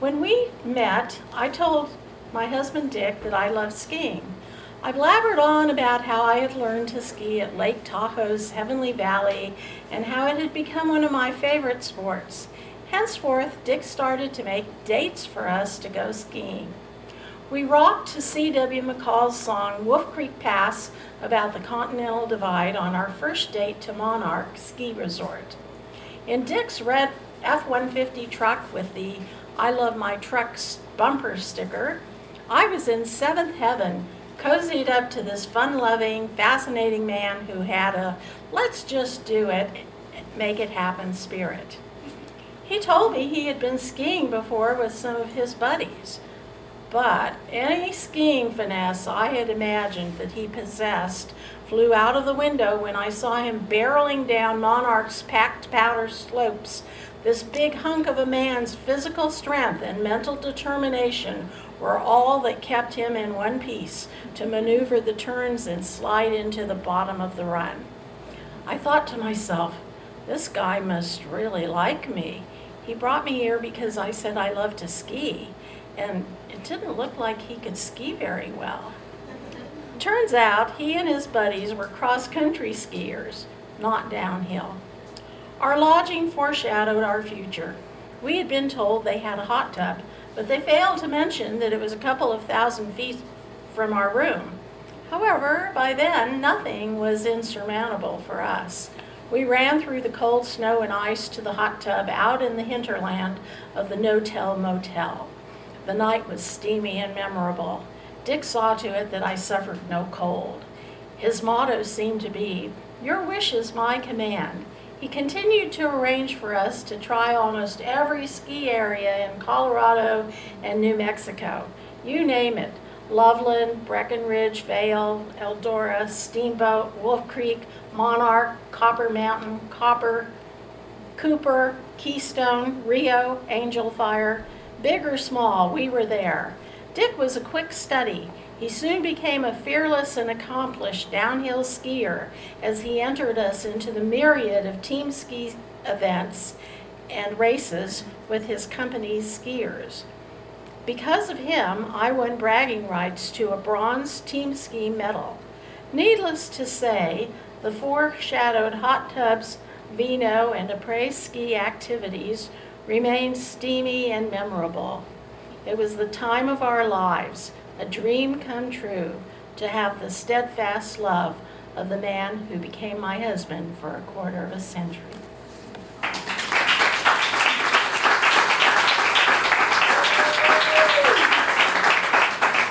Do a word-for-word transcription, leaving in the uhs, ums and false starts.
When we met, I told my husband Dick that I loved skiing. I blabbered on about how I had learned to ski at Lake Tahoe's Heavenly Valley and how it had become one of my favorite sports. Henceforth, Dick started to make dates for us to go skiing. We rocked to C W McCall's song Wolf Creek Pass about the Continental Divide on our first date to Monarch Ski Resort. In Dick's red F one fifty truck with the I Love My Trucks bumper sticker, I was in seventh heaven, cozied up to this fun-loving, fascinating man who had a let's just do it, make it happen spirit. He told me he had been skiing before with some of his buddies, but any skiing finesse I had imagined that he possessed flew out of the window when I saw him barreling down Monarch's packed powder slopes. This big hunk of a man's physical strength and mental determination were all that kept him in one piece to maneuver the turns and slide into the bottom of the run. I thought to myself, this guy must really like me. He brought me here because I said I love to ski, and it didn't look like he could ski very well. Turns out he and his buddies were cross-country skiers, not downhill. Our lodging foreshadowed our future. We had been told they had a hot tub, but they failed to mention that it was a couple of thousand feet from our room. However, by then, nothing was insurmountable for us. We ran through the cold snow and ice to the hot tub out in the hinterland of the No-Tell Motel. The night was steamy and memorable. Dick saw to it that I suffered no cold. His motto seemed to be, "Your wish is my command." He continued to arrange for us to try almost every ski area in Colorado and New Mexico. You name it. Loveland, Breckenridge, Vail, Eldora, Steamboat, Wolf Creek, Monarch, Copper Mountain, Copper, Cooper, Keystone, Rio, Angel Fire. Big or small, we were there. Dick was a quick study. He soon became a fearless and accomplished downhill skier as he entered us into the myriad of team ski events and races with his company's skiers. Because of him, I won bragging rights to a bronze team ski medal. Needless to say, the foreshadowed hot tubs, vino, and après-ski activities remained steamy and memorable. It was the time of our lives, a dream come true, to have the steadfast love of the man who became my husband for a quarter of a century.